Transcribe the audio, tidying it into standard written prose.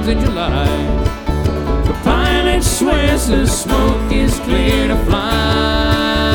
clouds in July. The pilot swears the smoke is clear to fly.